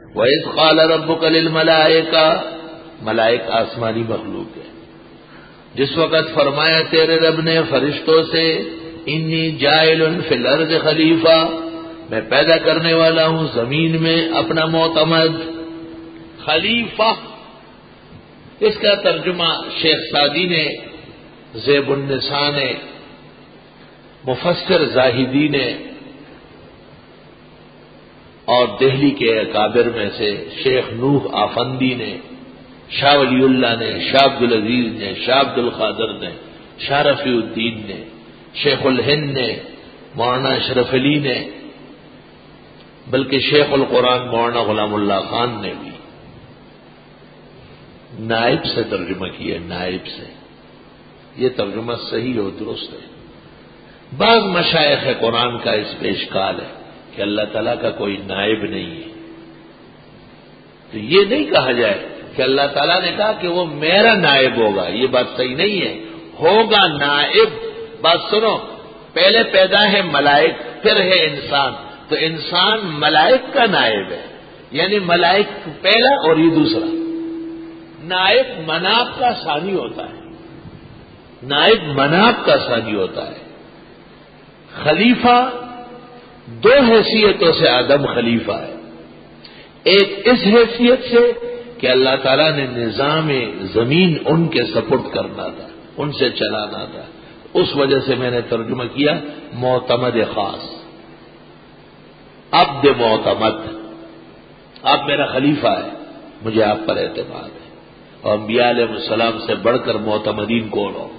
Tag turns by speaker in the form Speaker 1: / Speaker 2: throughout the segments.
Speaker 1: وَإِذْ قَالَ رَبُّكَ لِلْمَلَائِكَةِ ملائک آسمانی مخلوق ہے. جس وقت فرمایا تیرے رب نے فرشتوں سے انی جاعل فی الارض خلیفہ، میں پیدا کرنے والا ہوں زمین میں اپنا معتمد خلیفہ. اس کا ترجمہ شیخ سعدی نے، زیب النساء نے، مفسر زاہدی نے، اور دہلی کے اکابر میں سے شیخ نوح آفندی نے، شاہ ولی اللہ نے، شاہ عبد العزیز نے، شاہ عبد القادر نے، شاہ رفیع الدین نے، شیخ الہند نے، مولانا اشرف علی نے، بلکہ شیخ القرآن مولانا غلام اللہ خان نے بھی نائب سے ترجمہ کیا. نائب سے یہ ترجمہ صحیح و درست ہے. بعض مشائخ قرآن کا اس پہ اشکال ہے کہ اللہ تعالیٰ کا کوئی نائب نہیں ہے. تو یہ نہیں کہا جائے کہ اللہ تعالیٰ نے کہا کہ وہ میرا نائب ہوگا، یہ بات صحیح نہیں ہے. ہوگا نائب. بات سنو، پہلے پیدا ہے ملائک، پھر ہے انسان، تو انسان ملائک کا نائب ہے، یعنی ملائک پہلا اور یہ دوسرا. نائب مناب کا ثانی ہوتا ہے، نائب مناب کا ثانی ہوتا ہے. خلیفہ دو حیثیتوں سے آدم خلیفہ ہے. ایک اس حیثیت سے کہ اللہ تعالیٰ نے نظام زمین ان کے سپرد کرنا تھا، ان سے چلانا تھا. اس وجہ سے میں نے ترجمہ کیا معتمد خاص، عبد معتمد. آپ میرا خلیفہ ہے، مجھے آپ پر اعتماد ہے. اور انبیاء علیہ السلام سے بڑھ کر معتمدین کون ہو.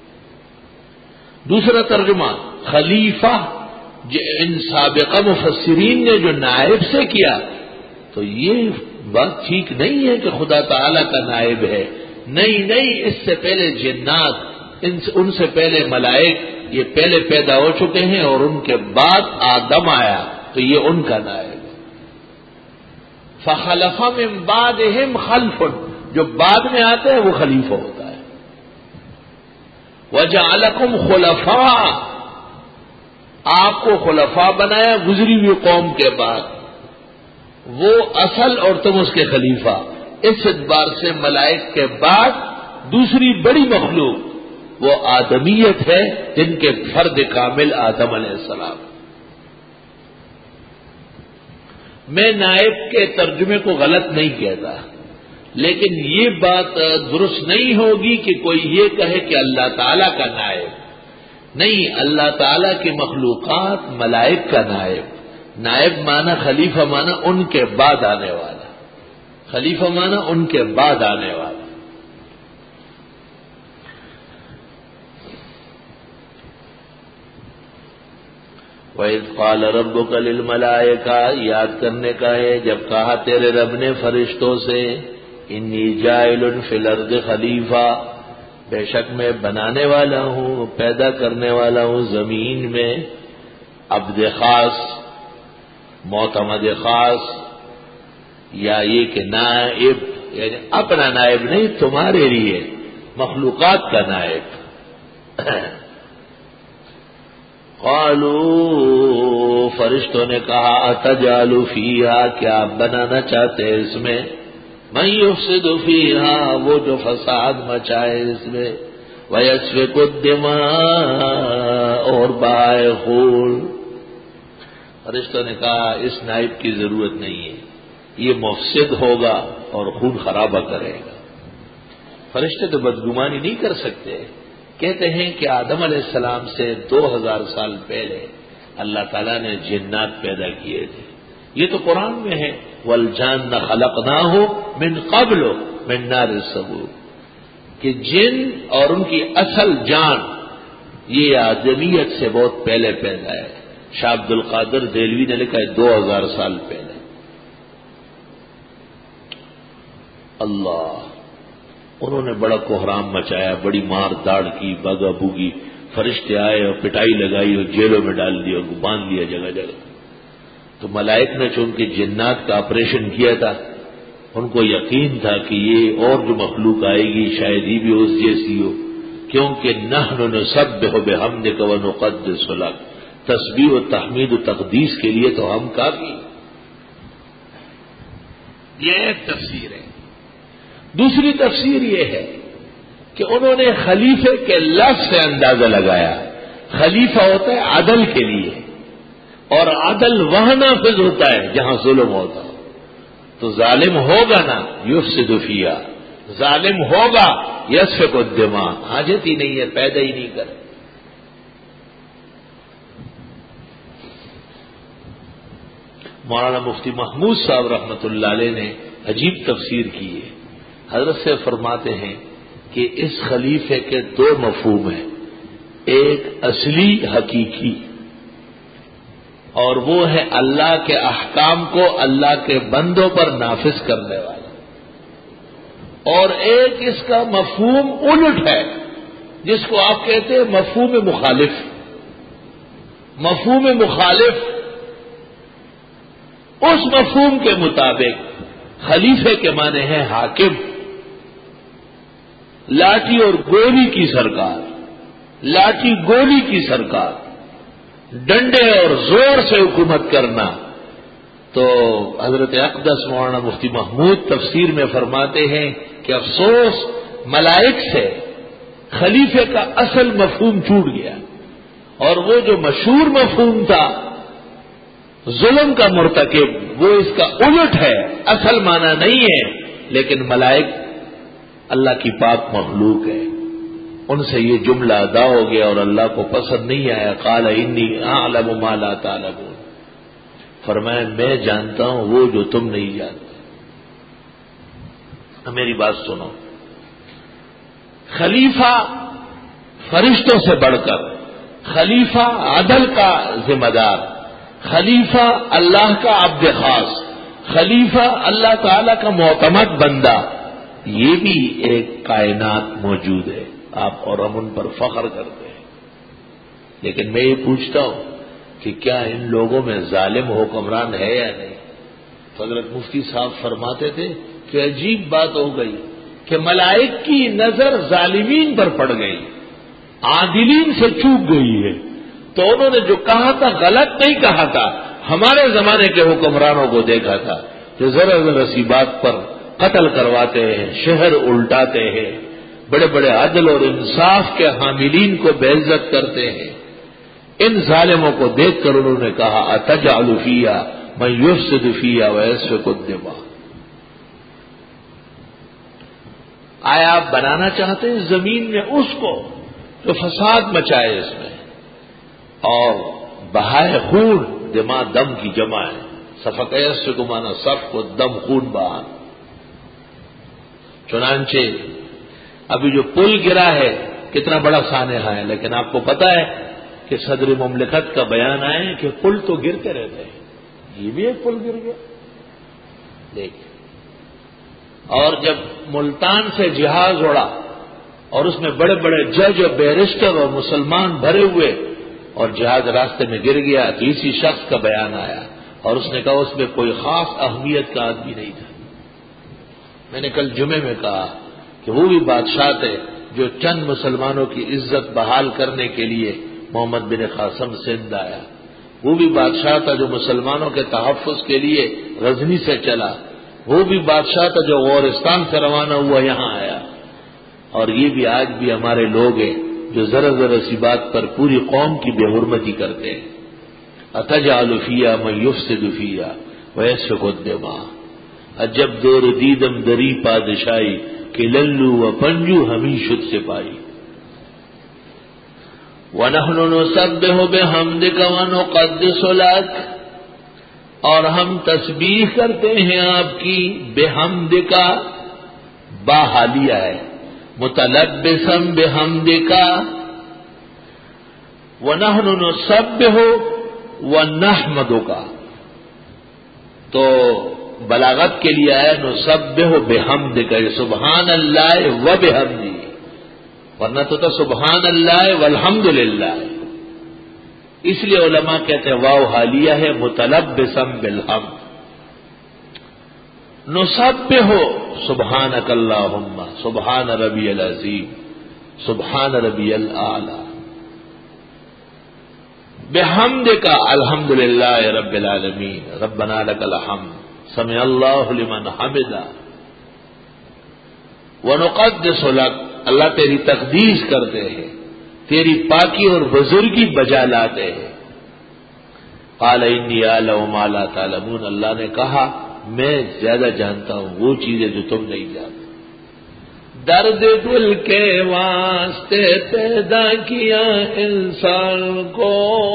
Speaker 1: دوسرا ترجمہ خلیفہ ان سابقہ مفسرین نے جو نائب سے کیا، تو یہ بات ٹھیک نہیں ہے کہ خدا تعالی کا نائب ہے. نہیں، اس سے پہلے جنات، ان سے پہلے ملائک، یہ پہلے پیدا ہو چکے ہیں اور ان کے بعد آدم آیا تو یہ ان کا نائب ہے. فخلف من بعدہم خلف، جو بعد میں آتے ہیں وہ خلیفہ ہوتا ہے. وجعلکم خلفاء، آپ کو خلفاء بنایا گزری ہوئی قوم کے بعد، وہ اصل اور تم اس کے خلیفہ. اس اعتبار سے ملائک کے بعد دوسری بڑی مخلوق وہ آدمیت ہے، جن کے فرد کامل آدم علیہ السلام. میں نائب کے ترجمے کو غلط نہیں کہتا، لیکن یہ بات درست نہیں ہوگی کہ کوئی یہ کہے کہ اللہ تعالیٰ کا نائب. نہیں، اللہ تعالیٰ کی مخلوقات ملائک کا نائب. نائب مانا خلیفہ مانا ان کے بعد آنے والا، خلیفہ مانا ان کے بعد آنے والا. وَإِذْ قَالَ رَبُّكَ لِلْمَلَائِكَةِ، یاد کرنے کا ہے جب کہا تیرے رب نے فرشتوں سے انی جاعل فی الارض خلیفہ، بے شک میں بنانے والا ہوں، پیدا کرنے والا ہوں زمین میں عبد خاص، معتمد خاص، یا یہ کہ نائب، یعنی اپنا نائب نہیں، تمہارے لیے مخلوقات کا نائب. قالوا، فرشتوں نے کہا اتجعل فیہا، کیا آپ بنانا چاہتے ہیں اس میں من یفسد فیہا، وہ جو فساد مچائے اس میں، ویسفک الدماء، اور بہائے خون. فرشتوں نے کہا اس نائب کی ضرورت نہیں ہے، یہ مفسد ہوگا اور خون خرابہ کرے گا. فرشتے تو بدگمانی نہیں کر سکتے. کہتے ہیں کہ آدم علیہ السلام سے 2000 سال پہلے اللہ تعالیٰ نے جنات پیدا کیے تھے. یہ تو قرآن میں ہے وَالْجَانَّ خَلَقْنَاهُ مِنْ قَبْلُ مِنْ نَارِ السَّمُومِ، کہ جن اور ان کی اصل جان یہ آدمیت سے بہت پہلے پیدا ہے. شاہ عبد القادر دہلوی نے لکھا ہے 2000 سال پہلے. اللہ، انہوں نے بڑا کوہرام مچایا، بڑی مار داڑ کی، بگا بوگی، فرشتے آئے اور پٹائی لگائی اور جیلوں میں ڈال دیا اور باندھ دیا جگہ جگہ. تو ملائک نے چونکہ جنات کا آپریشن کیا تھا، ان کو یقین تھا کہ یہ اور جو مخلوق آئے گی شاید ہی بھی اس جیسی ہو، کیونکہ نحن نسبح بحمدک ونقدس لک، تسبیح و تحمید و تقدیس کے لیے تو ہم کافی. یہ ایک تفسیر ہے. دوسری تفسیر یہ ہے کہ انہوں نے خلیفے کے لفظ سے اندازہ لگایا. خلیفہ ہوتا ہے عدل کے لیے، اور عدل وہاں نافذ ہوتا ہے جہاں ظلم ہوتا ہو. تو ظالم ہوگا نا یفسد فیہا، ظالم ہوگا یسفک الدماء، حاجت ہی نہیں ہے، پیدا ہی نہیں کرے. مولانا مفتی محمود صاحب رحمۃ اللہ علیہ نے عجیب تفسیر کی ہے. حضرت سے فرماتے ہیں کہ اس خلیفے کے دو مفہوم ہیں، ایک اصلی حقیقی، اور وہ ہے اللہ کے احکام کو اللہ کے بندوں پر نافذ کرنے والا، اور ایک اس کا مفہوم الٹ ہے جس کو آپ کہتے ہیں مفہوم مخالف. مفہوم مخالف، اس مفہوم کے مطابق خلیفے کے معنی ہے حاکم، لاٹھی اور گولی کی سرکار، لاٹھی گولی کی سرکار، ڈنڈے اور زور سے حکومت کرنا. تو حضرت اقدس مولانا مفتی محمود تفسیر میں فرماتے ہیں کہ افسوس ملائک سے خلیفے کا اصل مفہوم چھوٹ گیا، اور وہ جو مشہور مفہوم تھا ظلم کا مرتکب، وہ اس کا الٹ ہے، اصل معنی نہیں ہے. لیکن ملائک اللہ کی پاک مخلوق ہے، ان سے یہ جملہ ادا ہو گیا اور اللہ کو پسند نہیں آیا. قال انی اعلم ما لا تعلمون، فرمایا میں جانتا ہوں وہ جو تم نہیں جانتے. میری بات سنو، خلیفہ فرشتوں سے بڑھ کر، خلیفہ عدل کا ذمہ دار، خلیفہ اللہ کا عبد خاص، خلیفہ اللہ تعالی کا معتمد بندہ، یہ بھی ایک کائنات موجود ہے. آپ اور ہم ان پر فخر کرتے ہیں. لیکن میں یہ پوچھتا ہوں کہ کیا ان لوگوں میں ظالم حکمران ہے یا نہیں؟ حضرت مفتی صاحب فرماتے تھے کہ عجیب بات ہو گئی کہ ملائک کی نظر ظالمین پر پڑ گئی، عادلین سے چوک گئی ہے. تو انہوں نے جو کہا تھا غلط نہیں کہا تھا. ہمارے زمانے کے حکمرانوں کو دیکھا تھا جو ذرا ذرا سی بات پر قتل کرواتے ہیں، شہر الٹاتے ہیں، بڑے بڑے عدل اور انصاف کے حاملین کو بے عزت کرتے ہیں. ان ظالموں کو دیکھ کر انہوں نے کہا اتجعل فیہا من یفسد فیہا ویسفک الدماء، آیا آپ بنانا چاہتے ہیں زمین میں اس کو جو فساد مچائے اس میں اور بہائے خون، دماء دم کی جمع ہے، سفک یسفک کو مانا صف کو دم خون بہا. چنانچہ ابھی جو پل گرا ہے کتنا بڑا سانحہ ہے، لیکن آپ کو پتا ہے کہ صدر مملکت کا بیان آئے کہ پل تو گرتے رہتے ہیں، یہ بھی ایک پل گر گیا. دیکھ، اور جب ملتان سے جہاز اڑا اور اس میں بڑے بڑے جج اور بیرسٹر اور مسلمان بھرے ہوئے اور جہاز راستے میں گر گیا تو اسی شخص کا بیان آیا اور اس نے کہا اس میں کوئی خاص اہمیت کا آدمی نہیں تھا. میں نے کل جمعے میں کہا کہ وہ بھی بادشاہ تھے جو چند مسلمانوں کی عزت بحال کرنے کے لیے محمد بن قاسم سندھ آیا. وہ بھی بادشاہ تھا جو مسلمانوں کے تحفظ کے لیے غزنی سے چلا. وہ بھی بادشاہ تھا جو غورستان سے روانہ ہوا یہاں آیا. اور یہ بھی آج بھی ہمارے لوگ ہیں جو ذرا ذرا سی بات پر پوری قوم کی بے حرمتی کرتے ہیں. اتجعل فیہا من یفسد فیہا ویسفک الدماء، عجب دور دیدم دری پادشاہی کہ للو و پنجو ہمیں شد سپاہی. وَنَحْنُ نُسَبِّحُ بِحَمْدِكَ وَنُقَدِّسُ لَكَ، اور ہم تسبیح کرتے ہیں آپ کی، بحمدک با حالیہ ہے، متلبسم بحمدک. وَنَحْنُ نُسَبِّحُ وَنَحْمَدُكَ، تو بلاغت کے لیے آیا نسبح بحمدک، سبحان اللہ و بحمدی، ورنہ تو سبحان اللہ والحمدللہ. اس لیے علماء کہتے ہیں واو حالیہ ہے متلبسم بالحمد. نسبح سبحانک اللہم، سبحان ربی العظیم، سبحان ربی الاعلی. بحمدک الحمدللہ رب العالمین، ربنا لک الحمد، سمع اللہ لمن حمدہ ونقدس لک، اللہ تیری تقدیس کرتے ہیں، تیری پاکی اور بزرگی بجا لاتے ہیں۔ قال انی اعلم ما لا تعلمون، اللہ نے کہا میں زیادہ جانتا ہوں وہ چیزیں جو تم نہیں جانتے۔ درد دل کے واسطے پیدا کیا انسان کو،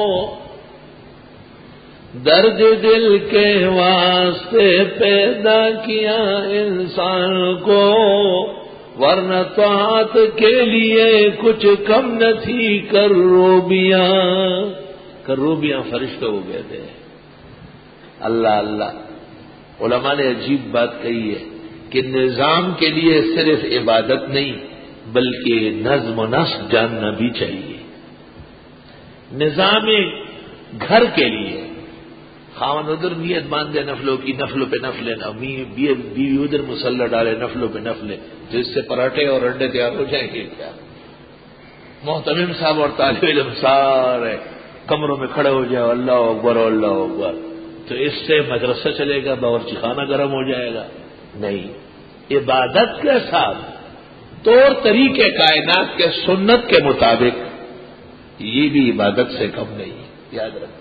Speaker 1: درد دل کے واسطے پیدا کیا انسان کو، ورنہ طاعت کے لیے کچھ کم نہ تھی کروبیاں۔ کروبیاں فرشتے ہو گئے تھے۔ اللہ اللہ، علماء نے عجیب بات کہی ہے کہ نظام کے لیے صرف عبادت نہیں بلکہ نظم و نسق جاننا بھی چاہیے۔ نظام گھر کے لیے خاوند ادھر نیت باندھے نفلوں کی، نفلوں پہ نفلیں، بیوی ادھر مسلح ڈالے نفلوں پہ نفلیں، تو اس سے پراٹھے اور انڈے تیار ہو جائیں گے کیا؟ محتمم صاحب اور طالب علم سارے کمروں میں کھڑے ہو جائے اللہ اکبر اللہ اکبر، تو اس سے مدرسہ چلے گا، باورچی خانہ گرم ہو جائے گا؟ نہیں، عبادت کے ساتھ طور طریقے کائنات کے سنت کے مطابق یہ بھی عبادت سے کم نہیں، یاد رکھیں۔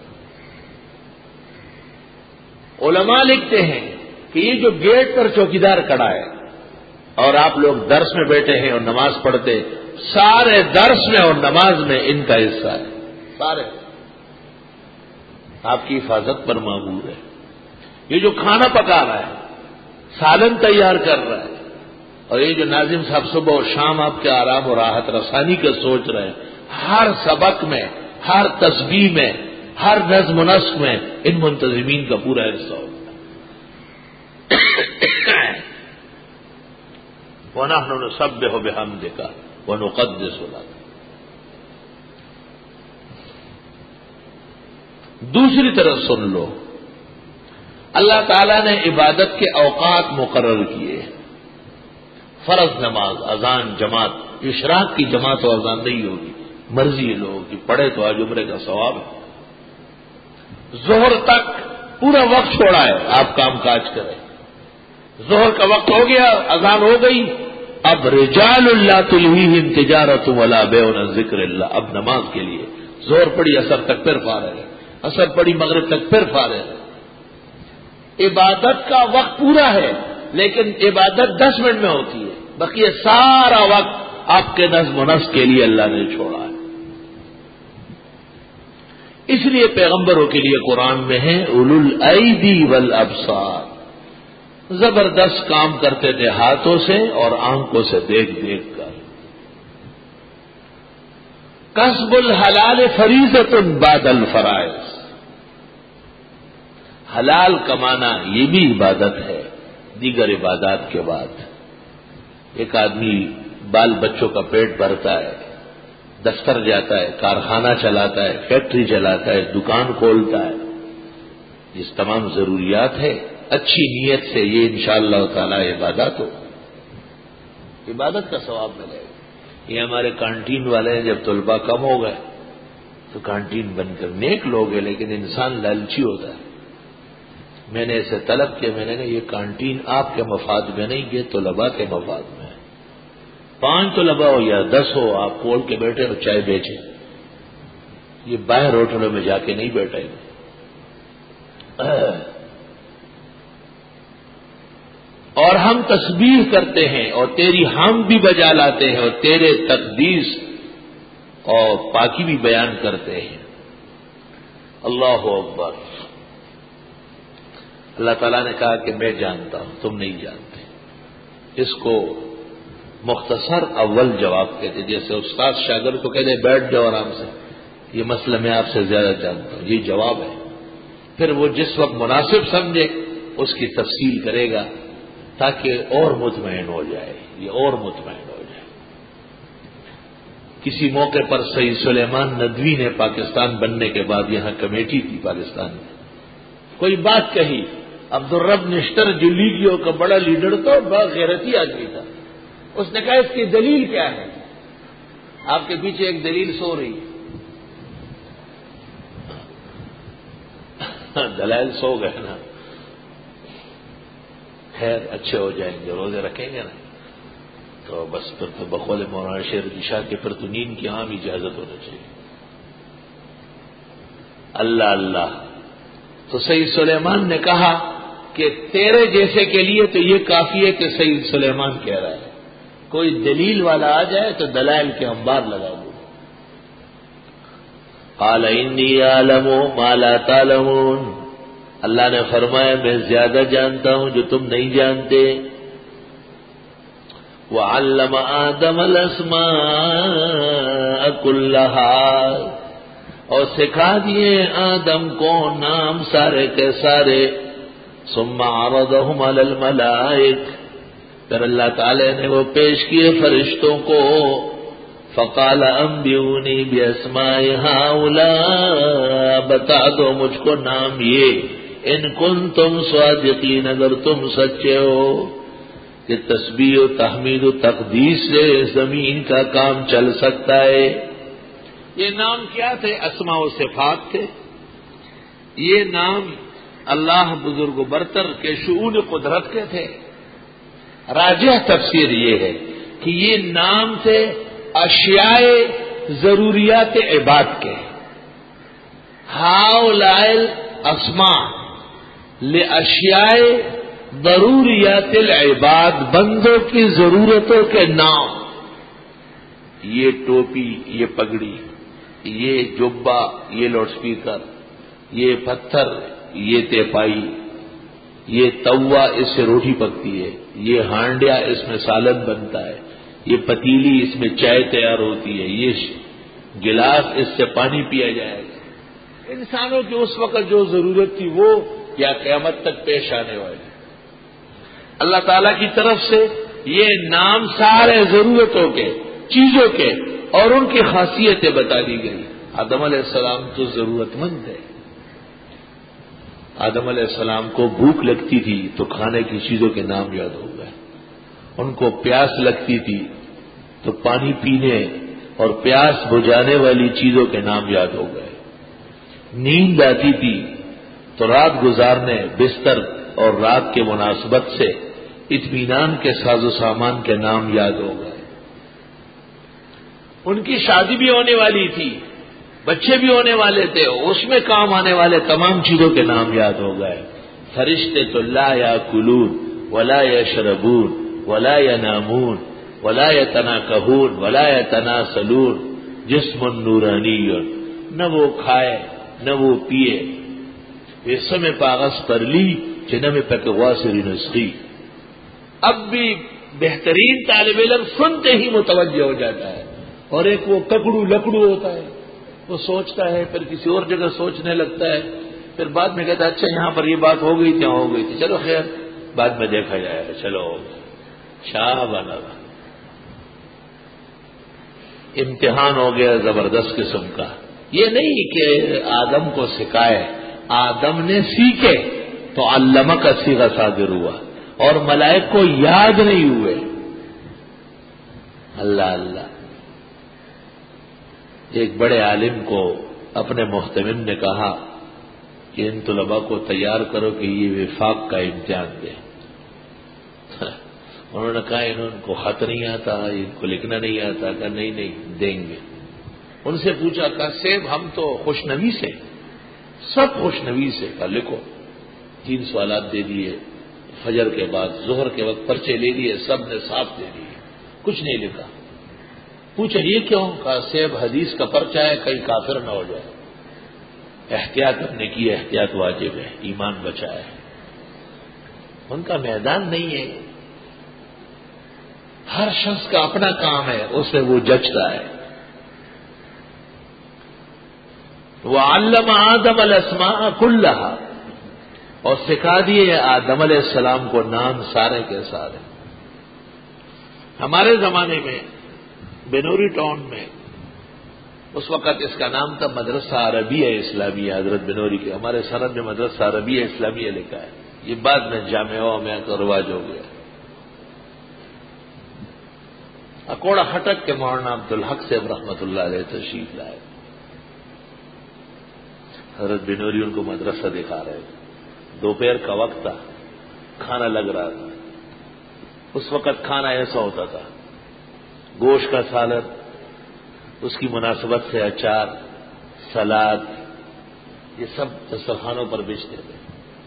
Speaker 1: علماء لکھتے ہیں کہ یہ جو گیٹ پر چوکیدار کھڑا ہے اور آپ لوگ درس میں بیٹھے ہیں اور نماز پڑھتے، سارے درس میں اور نماز میں ان کا حصہ ہے، سارے آپ کی حفاظت پر معمور ہے۔ یہ جو کھانا پکا رہا ہے، سالن تیار کر رہا ہے، اور یہ جو ناظم صاحب صبح اور شام آپ کے آرام اور راحت رسانی کا سوچ رہے ہیں، ہر سبق میں، ہر تسبیح میں، ہر نظم و نسق میں ان منتظمین کا پورا حصہ ہوتا ہے۔ وَنَحْنُ نُسَبِّحُ بِحَمْدِكَ وَنُقَدِّسُ لَكَ۔ دوسری طرف سن لو، اللہ تعالیٰ نے عبادت کے اوقات مقرر کیے۔ فرض نماز، اذان، جماعت، اشراق کی جماعت و اذان نہیں ہوگی، مرضی ہے لوگوں کی، پڑھے تو آج عمرے کا ثواب ہے۔ ظہر تک پورا وقت چھوڑا ہے، آپ کام کاج کریں۔ ظہر کا وقت ہو گیا، اذان ہو گئی، اب رجال لا تلہیہم تجارت ولا بیع عن ذکر اللہ، اب نماز کے لیے ظہر پڑی اثر تک پھر فارغ ہے، اثر پڑی مغرب تک پھر فارغ ہے۔ عبادت کا وقت پورا ہے لیکن عبادت 10 منٹ میں ہوتی ہے، بقیہ سارا وقت آپ کے نظم و نسق کے لیے اللہ نے چھوڑا ہے۔ اس لیے پیغمبروں کے لیے قرآن میں ہے اولو الایدی والابصار، زبردست کام کرتے تھے ہاتھوں سے اور آنکھوں سے دیکھ دیکھ کر۔ کسب الحلال فریضۃ بعد الفرائض، حلال کمانا یہ بھی عبادت ہے دیگر عبادات کے بعد۔ ایک آدمی بال بچوں کا پیٹ بھرتا ہے، دفتر جاتا ہے، کارخانہ چلاتا ہے، فیکٹری چلاتا ہے، دکان کھولتا ہے، یہ تمام ضروریات ہے، اچھی نیت سے یہ انشاءاللہ تعالی عبادت ہو، عبادت کا ثواب ملے گا۔ یہ ہمارے کانٹین والے ہیں، جب طلباء کم ہو گئے تو کانٹین بند کر، نیک لوگ ہیں لیکن انسان لالچی ہوتا ہے۔ میں نے اسے طلب کیا، میں نے کہا یہ کانٹین آپ کے مفاد میں نہیں، یہ طلباء کے مفاد میں ہے۔ 5 طلباء ہو یا 10 ہو، آپ کھول کے بیٹھے اور چائے بیچیں، یہ باہر ہوٹلوں میں جا کے نہیں بیٹھے گا۔ اور ہم تسبیح کرتے ہیں اور تیری حمد بھی بجا لاتے ہیں اور تیرے تقدیس اور پاکی بھی بیان کرتے ہیں۔ اللہ اکبر۔ اللہ تعالیٰ نے کہا کہ میں جانتا ہوں، تم نہیں جانتے۔ اس کو مختصر اول جواب کہتے، جیسے استاد شاگرد کو کہتے بیٹھ جاؤ آرام سے، یہ مسئلہ میں آپ سے زیادہ جانتا ہوں، یہ جواب ہے۔ پھر وہ جس وقت مناسب سمجھے اس کی تفصیل کرے گا تاکہ اور مطمئن ہو جائے، یہ اور مطمئن ہو جائے۔ کسی موقع پر سید سلیمان ندوی نے پاکستان بننے کے بعد، یہاں کمیٹی تھی پاکستان میں، کوئی بات کہی، عبدالرب نشتر جو لیگیوں کا بڑا لیڈر تھا، بڑا غیرتی آدمی تھا، اس نے کہا اس کی دلیل کیا ہے؟ آپ کے پیچھے ایک دلیل سو رہی، دلائل سو گئے نا۔ خیر اچھے ہو جائیں گے، روزے رکھیں گے نا تو بس پھر تو بقول مولانا شیر علی شاہ کے پھر تو نیند کی عام اجازت ہونا چاہیے۔ اللہ اللہ۔ تو سید سلیمان نے کہا کہ تیرے جیسے کے لیے تو یہ کافی ہے کہ سید سلیمان کہہ رہا ہے، کوئی دلیل والا آ جائے تو دلائل کے انبار لگا دو۔ قال انی اعلم ما لا تعلمون، اللہ نے فرمایا میں زیادہ جانتا ہوں جو تم نہیں جانتے۔ وعلم آدم الاسماء كلها، اور سکھا دیے آدم کو نام سارے کے سارے۔ ثم عرضهم على الملائکہ، پھر اللہ تعالی نے وہ پیش کیے فرشتوں کو۔ فقال انبئونی باسماء هؤلاء، بتا دو مجھ کو نام یہ، ان کنتم صادقین، اگر تم سچے ہو کہ تسبیح و تحمید و تقدیس سے زمین کا کام چل سکتا ہے۔ یہ نام کیا تھے؟ اسماء و صفات تھے۔ یہ نام اللہ بزرگ و برتر کے شؤون قدرت کے تھے۔ راجح تفسیر یہ ہے کہ یہ نام تھے اشیاء ضروریات عباد کے۔ ہؤلاء الاسماء لاشیاء ضروریات العباد، بندوں کی ضرورتوں کے نام۔ یہ ٹوپی، یہ پگڑی، یہ جبہ، یہ لاؤڈ سپیکر، یہ پتھر، یہ تیپائی، یہ توا اس سے روٹی پکتی ہے، یہ ہانڈیا اس میں سالن بنتا ہے، یہ پتیلی اس میں چائے تیار ہوتی ہے، یہ گلاس اس سے پانی پیا جائے گا۔ انسانوں کی اس وقت جو ضرورت تھی وہ یا قیامت تک پیش آنے والی۔ اللہ تعالی کی طرف سے یہ نام سارے ضرورتوں کے، چیزوں کے اور ان کی خاصیتیں بتا دی گئی۔ آدم علیہ السلام تو ضرورت مند ہے۔ آدم علیہ السلام کو بھوک لگتی تھی تو کھانے کی چیزوں کے نام یاد ہو گئے، ان کو پیاس لگتی تھی تو پانی پینے اور پیاس بجھانے والی چیزوں کے نام یاد ہو گئے، نیند آتی تھی تو رات گزارنے بستر اور رات کے مناسبت سے اطمینان کے ساز و سامان کے نام یاد ہو گئے، ان کی شادی بھی ہونے والی تھی، بچے بھی ہونے والے تھے، اس میں کام آنے والے تمام چیزوں کے نام یاد ہو گئے۔ فرشتے تو لا یاکلون ولا یشربون ولا ینامون ولا یتناکحون ولا یتناسلون جسم نورانی، نہ وہ کھائے نہ وہ پیے، ویسے پاغس پر لی جنہ میں پکوا سے رنسخی۔ اب بھی بہترین طالب علم سنتے ہی متوجہ ہو جاتا ہے، اور ایک وہ ککڑو لکڑو ہوتا ہے، وہ سوچتا ہے پھر کسی اور جگہ سوچنے لگتا ہے، پھر بعد میں کہتا ہے اچھا یہاں پر یہ بات ہو گئی تھی، ہو گئی تھی، چلو خیر بعد میں دیکھا جائے گا، چلو ہو گیا۔ شاہ بنا امتحان ہو گیا زبردست قسم کا۔ یہ نہیں کہ آدم کو سکھائے، آدم نے سیکھے تو علامہ کا صیغہ صادر ہوا، اور ملائک کو یاد نہیں ہوئے۔ اللہ اللہ۔ ایک بڑے عالم کو اپنے محتمم نے کہا کہ ان طلباء کو تیار کرو کہ یہ وفاق کا امتحان دیں۔ انہوں نے کہا ان کو خط نہیں آتا، ان کو لکھنا نہیں آتا، کہا نہیں دیں گے۔ ان سے پوچھا، کہا صاحب ہم تو خوش نوی سے، سب خوش نوی سے، کہا لکھو۔ 3 سوالات دے دیے، فجر کے بعد ظہر کے وقت پرچے لے لیے، سب نے صاف دے دیے، کچھ نہیں لکھا۔ پوچھا یہ کیوں؟ کہا صاحب حدیث کا پرچہ ہے، کہیں کافر نہ ہو جائے، احتیاط اپنے کی، احتیاط واجب ہے، ایمان بچائے۔ ان کا میدان نہیں ہے، ہر شخص کا اپنا کام ہے، اس میں وہ جچتا ہے۔ وعلم آدم الاسماء كلها، اور سکھا دیے آدم علیہ السلام کو نام سارے کے سارے۔ ہمارے زمانے میں بنوری ٹاؤن میں اس وقت اس کا نام تھا مدرسہ عربیہ اسلامیہ، حضرت بنوری کے ہمارے سرحد میں مدرسہ عربیہ اسلامیہ لکھا ہے، یہ بعد میں جامعہ میں کا رواج ہو گیا۔ اکوڑا ہٹک کے مولانا عبدالحق صاحب رحمۃ اللہ علیہ تشریف لائے، حضرت بنوری ان کو مدرسہ دکھا رہے تھے، دوپہر کا وقت تھا، کھانا لگ رہا تھا. اس وقت کھانا ایسا ہوتا تھا، گوشت کا سالن، اس کی مناسبت سے اچار، سلاد، یہ سب دسترخوانوں پر بیچتے تھے.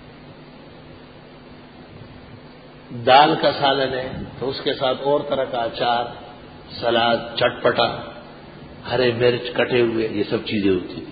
Speaker 1: دال کا سالن ہے تو اس کے ساتھ اور طرح کا اچار، سلاد، چٹپٹا، ہرے مرچ کٹے ہوئے، یہ سب چیزیں ہوتی تھیں.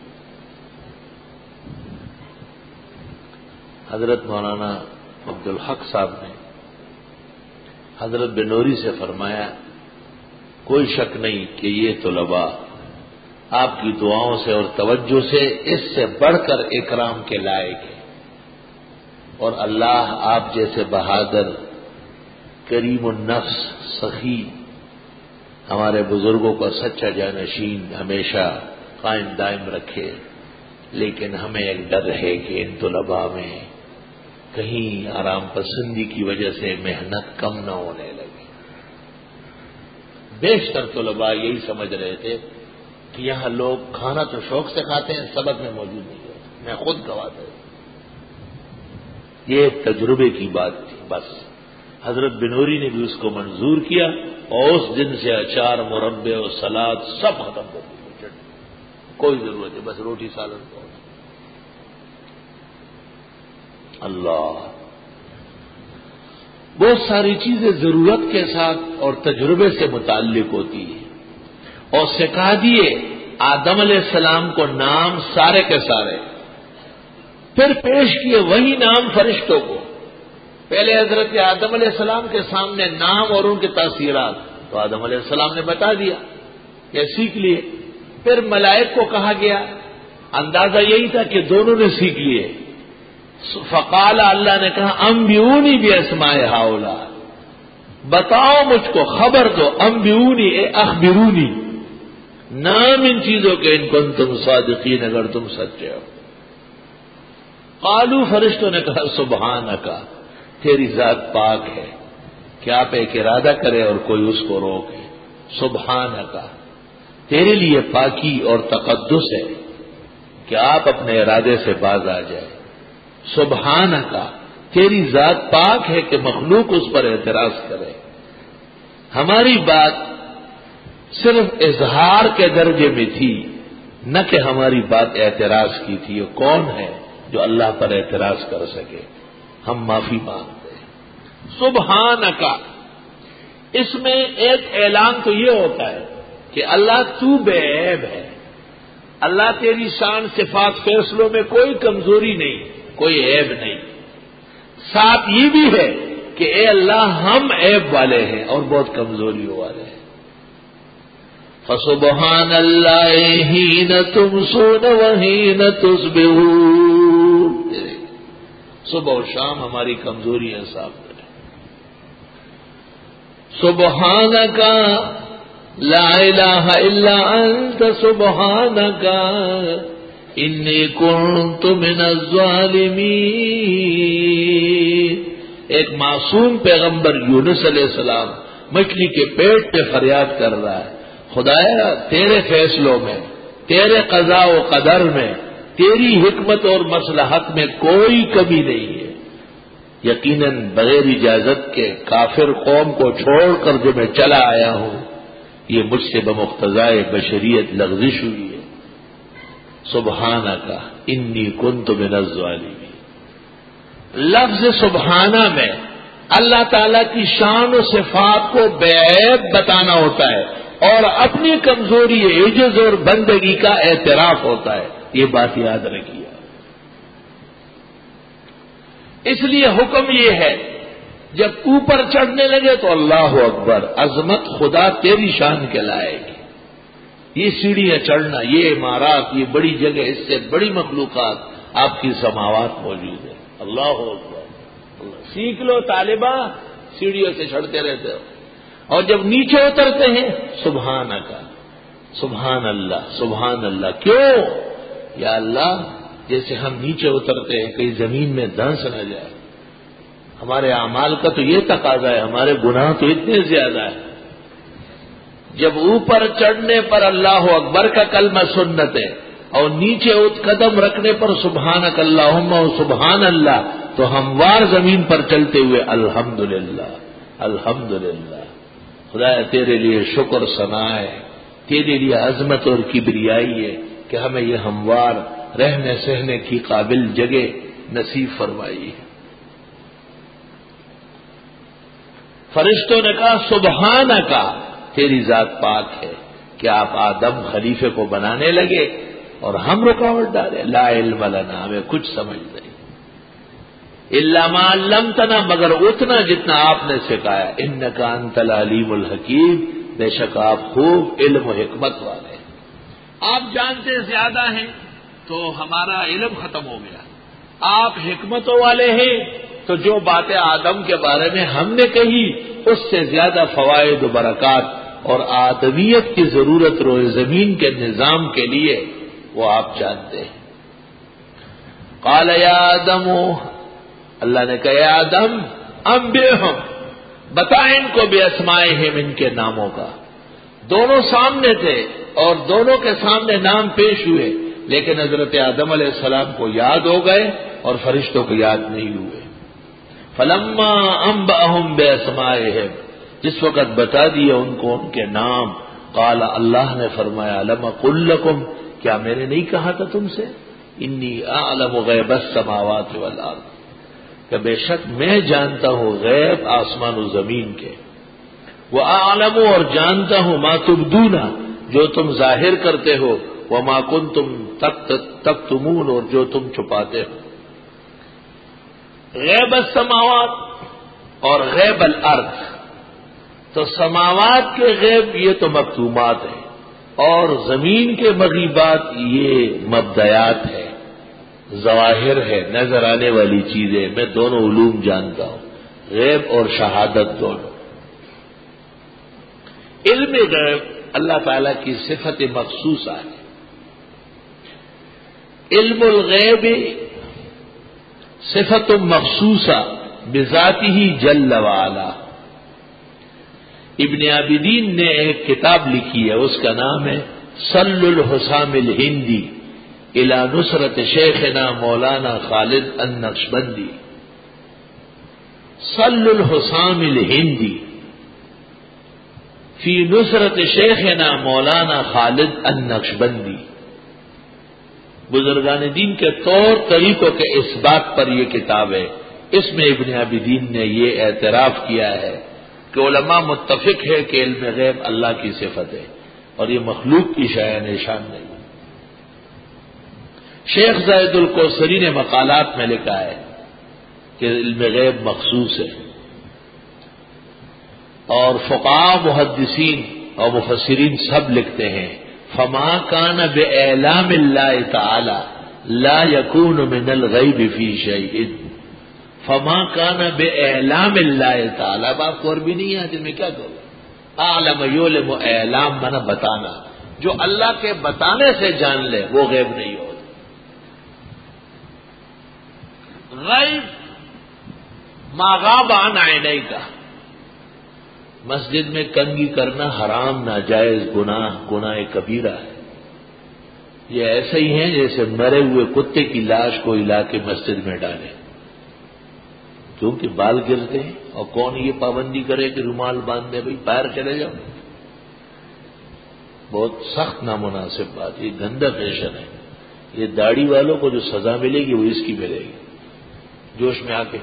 Speaker 1: حضرت مولانا عبدالحق صاحب نے حضرت بنوری سے فرمایا، کوئی شک نہیں کہ یہ طلباء آپ کی دعاؤں سے اور توجہ سے اس سے بڑھ کر اکرام کے لائق ہیں، اور اللہ آپ جیسے بہادر، کریم النفس، سخی ہمارے بزرگوں کا سچا جانشین ہمیشہ قائم دائم رکھے. لیکن ہمیں ایک ڈر ہے کہ ان طلباء میں کہیں آرام پسندی کی وجہ سے محنت کم نہ ہونے لگے. بیشتر طلباء یہی سمجھ رہے تھے کہ یہاں لوگ کھانا تو شوق سے کھاتے ہیں، سبق میں موجود نہیں ہوتا. میں خود گواہ ہوں، یہ ایک تجربے کی بات تھی بس. حضرت بنوری نے بھی اس کو منظور کیا اور اس دن سے اچار، مربے اور سلاد سب ختم کر دیے. کوئی ضرورت نہیں، بس روٹی سالن کو. اللہ، بہت ساری چیزیں ضرورت کے ساتھ اور تجربے سے متعلق ہوتی ہیں. اور سکھا دیے آدم علیہ السلام کو نام سارے کے سارے، پھر پیش کیے وہی نام فرشتوں کو. پہلے حضرت آدم علیہ السلام کے سامنے نام اور ان کی تاثیرات تو آدم علیہ السلام نے بتا دیا، یہ سیکھ لیے. پھر ملائک کو کہا گیا، اندازہ یہی تھا کہ دونوں نے سیکھ لیے. فقال، اللہ نے کہا، انبئونی باسماء ہؤلاء، بتاؤ مجھ کو، خبر دو. انبئونی اے اخبرونی، نام ان چیزوں کے، ان کنتم صادقین، اگر تم سچے ہو. قالوا، فرشتوں نے کہا، سبحانک، تیری ذات پاک ہے کہ آپ ایک ارادہ کرے اور کوئی اس کو روکے. سبحانک، تیرے لیے پاکی اور تقدس ہے کہ آپ اپنے ارادے سے باز آ جائے. سبحانک، تیری ذات پاک ہے کہ مخلوق اس پر اعتراض کرے. ہماری بات صرف اظہار کے درجے میں تھی، نہ کہ ہماری بات اعتراض کی تھی. یہ کون ہے جو اللہ پر اعتراض کر سکے؟ ہم معافی مانگتے ہیں. سبحانک، اس میں ایک اعلان تو یہ ہوتا ہے کہ اللہ تو بے عیب ہے. اللہ تیری شان، صفات، فیصلوں میں کوئی کمزوری نہیں، کوئی عیب نہیں. ساتھ یہ بھی ہے کہ اے اللہ ہم عیب والے ہیں اور بہت کمزوریوں والے ہیں. فسبحان اللہ حین تمسون وحین تصبحون، صبح و شام ہماری کمزوریاں صاف کریں. سبحانک لا الہ الا انت سبحانک انی کنت من الظالمین. ایک معصوم پیغمبر یونس علیہ السلام مچھلی کے پیٹ پہ فریاد کر رہا ہے، خدایا تیرے فیصلوں میں، تیرے قضاء و قدر میں، تیری حکمت اور مصلحت میں کوئی کمی نہیں ہے. یقیناً بغیر اجازت کے کافر قوم کو چھوڑ کر جو میں چلا آیا ہوں، یہ مجھ سے بمقتضائے بشریت لغزش ہوئی ہے. سبحانک انی کنت من الظالمین. لفظ سبحانہ میں اللہ تعالی کی شان و صفات کو بے عیب بتانا ہوتا ہے اور اپنی کمزوری، عجز اور بندگی کا اعتراف ہوتا ہے. یہ بات یاد رکھیے. اس لیے حکم یہ ہے، جب اوپر چڑھنے لگے تو اللہ اکبر، عظمت خدا تیری شان کے لائق. یہ سیڑھیاں چڑھنا، یہ عمارات، یہ بڑی جگہ، اس سے بڑی مخلوقات آپ کی سماوات موجود ہے. اللہ اکبر. اللہ سیکھ لو طالبہ، سیڑھیوں سے چڑھتے رہتے ہو، اور جب نیچے اترتے ہیں سبحانک، سبحان اللہ، سبحان اللہ. کیوں؟ یا اللہ، جیسے ہم نیچے اترتے ہیں کہیں زمین میں دھنس نہ جائے. ہمارے اعمال کا تو یہ تقاضا ہے، ہمارے گناہ تو اتنے زیادہ ہیں. جب اوپر چڑھنے پر اللہ اکبر کا کلمہ سنت ہے اور نیچے قدم رکھنے پر سبحانک اللہم و سبحان اللہ، تو ہموار زمین پر چلتے ہوئے الحمدللہ الحمدللہ، خدا تیرے لیے شکر ثنا ہے، تیرے لیے عظمت اور کبریائی ہے کہ ہمیں یہ ہموار رہنے سہنے کی قابل جگہ نصیب فرمائی ہے۔ فرشتوں نے کہا سبحانک، تیری ذات پاک ہے کہ آپ آدم خلیفے کو بنانے لگے اور ہم رکاوٹ ڈالے۔ لا علم لنا، ہمیں کچھ سمجھ نہیں، الا ما علمتنا، مگر اتنا جتنا آپ نے سکھایا، انک انت العلیم الحکیم، بے شک آپ خوب علم و حکمت والے ہیں، آپ جانتے زیادہ ہیں تو ہمارا علم ختم ہو گیا، آپ حکمتوں والے ہیں تو جو باتیں آدم کے بارے میں ہم نے کہی اس سے زیادہ فوائد و برکات اور آدمیت کی ضرورت روئے زمین کے نظام کے لیے وہ آپ جانتے ہیں۔ قال یا آدم، اللہ نے کہا یا آدم انبئہم، بتا ان کو باسمائہم، ان کے ناموں کا۔ دونوں سامنے تھے اور دونوں کے سامنے نام پیش ہوئے، لیکن حضرت آدم علیہ السلام کو یاد ہو گئے اور فرشتوں کو یاد نہیں ہوئے۔ فلما انبأہم باسمائہم، جس وقت بتا دیا ان کو ان کے نام، قال، اللہ نے فرمایا الم اقل لکم، کیا میں نے نہیں کہا تھا تم سے، انی اعلم غیب السماوات والارض، کہ بے شک میں جانتا ہوں غیب آسمان و زمین کے، وَأَعْلَمُ، اور جانتا ہوں ما تبدون، جو تم ظاہر کرتے ہو، وما کنتم تکتمون، اور جو تم چھپاتے ہو۔ غیب السماوات اور غیب الارض، تو سماوات کے غیب یہ تو مکتومات ہیں، اور زمین کے مغیبات یہ مبدیات ہے، ظواہر ہے، نظر آنے والی چیزیں، میں دونوں علوم جانتا ہوں، غیب اور شہادت دونوں۔ علم غیب اللہ تعالی کی صفت مخصوصہ ہے۔ علم الغیب صفت مخصوصہ بذاتہ جل وعلا۔ ابن عابدین نے ایک کتاب لکھی ہے، اس کا نام ہے سل الحسام الہندی الی نصرت شیخنا مولانا خالد النقشبندی۔ سل الحسام الہندی فی نصرت شیخنا مولانا خالد النقشبندی، بزرگان دین کے طور طریقوں کے اس بات پر یہ کتاب ہے۔ اس میں ابن عابدین نے یہ اعتراف کیا ہے کہ علماء متفق ہے کہ علم غیب اللہ کی صفت ہے اور یہ مخلوق کی شأن نشان نہیں۔ شیخ زاہد الکوثری نے مقالات میں لکھا ہے کہ علم غیب مخصوص ہے، اور فقہاء محدثین اور مفسرین سب لکھتے ہیں فما کان باعلام اللہ تعالی لا یکون من الغیب فی شیء، فما کان باعلام اللہ تعالی، آپ کو عربی نہیں آتی میں کیا کہوں، اعلم یعلم اعلام منا بتانا، جو اللہ کے بتانے سے جان لے وہ غیب نہیں ہوتا۔ غیب ما غاب عن عینیک، مسجد میں کنگھی کرنا حرام، ناجائز، گناہ کبیرہ ہے۔ یہ ایسے ہی ہیں جیسے مرے ہوئے کتے کی لاش کو ہلا کے مسجد میں ڈالے، کیونکہ بال گرتے ہیں، اور کون یہ پابندی کرے کہ رومال باندھ دے، بھائی باہر چلے جاؤ، بہت سخت نامناسب بات، یہ گندا فیشن ہے۔ یہ داڑھی والوں کو جو سزا ملے گی وہ اس کی ملے گی، جوش میں آ کے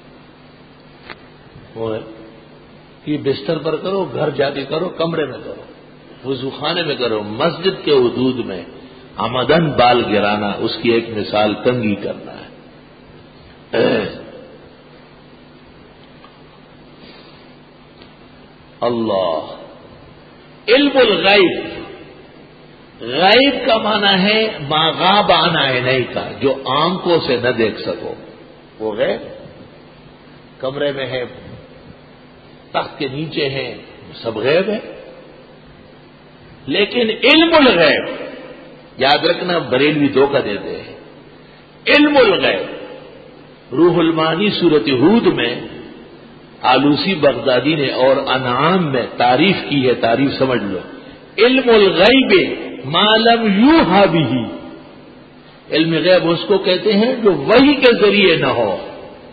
Speaker 1: وہ ہے کہ بستر پر کرو، گھر جا کے کرو، کمرے میں کرو، وضو خانے میں کرو، مسجد کے حدود میں عمدن بال گرانا اس کی ایک مثال کنگھی کرنا ہے۔ اللہ، علم الغیب، غیب کا معنی ہے ما غاب عن عینیک، کا جو آنکھوں سے نہ دیکھ سکو وہ غیب، کمرے میں ہے، تخت کے نیچے ہیں، سب غیب ہے۔ لیکن علم الغیب، یاد رکھنا بریلوی دھوکہ دیتے ہیں، علم الغیب روح المعانی سورۃ ہود میں آلوسی بغدادی نے اور انعام میں تعریف کی ہے، تعریف سمجھ لو، علم الغیب ما لم یوحى به، علم غیب اس کو کہتے ہیں جو وحی کے ذریعے نہ ہو،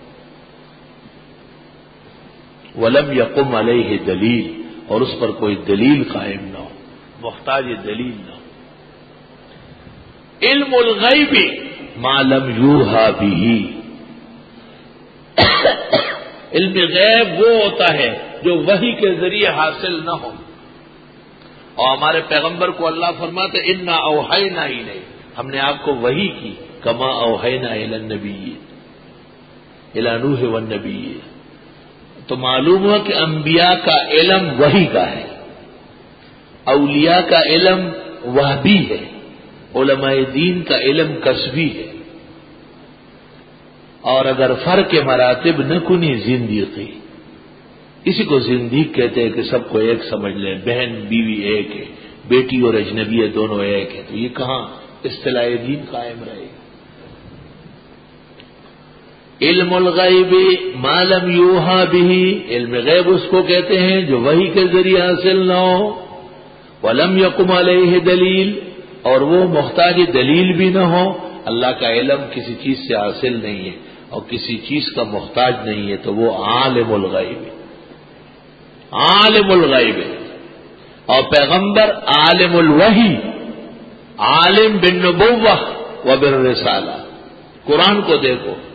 Speaker 1: ولم یقم علیہ دلیل، اور اس پر کوئی دلیل قائم نہ ہو، محتاج دلیل نہ ہو۔ علم الغیب ما لم یوحى به، علم غیب وہ ہوتا ہے جو وحی کے ذریعے حاصل نہ ہو، اور ہمارے پیغمبر کو اللہ فرماتے انا اوحینا الیک، ہم نے آپ کو وحی کی، کما اوحینا الی النبیین الی نوح والنبیین۔ تو معلوم ہوا کہ انبیاء کا علم وحی کا ہے، اولیاء کا علم وحبی ہے، علماء دین کا علم کسبی ہے۔ اور اگر فرق مراتب نہ کنی زندگی، اسی کو زندگی کہتے ہیں کہ سب کو ایک سمجھ لیں، بہن بیوی ایک ہے، بیٹی اور اجنبی ہے دونوں ایک ہے، تو یہ کہاں اصطلاح دین قائم رہے گا؟ علم الغیب ما لم یوحى به، علم غیب اس کو کہتے ہیں جو وحی کے ذریعے حاصل نہ ہو، ولم یقم علیہ دلیل، اور وہ محتاج دلیل بھی نہ ہو۔ اللہ کا علم کسی چیز سے حاصل نہیں ہے اور کسی چیز کا محتاج نہیں ہے، تو وہ عالم الغیب ہے، عالم الغیب ہے۔ اور پیغمبر عالم الوحی، عالم بالنبوہ و بالرسالہ۔ قرآن کو دیکھو،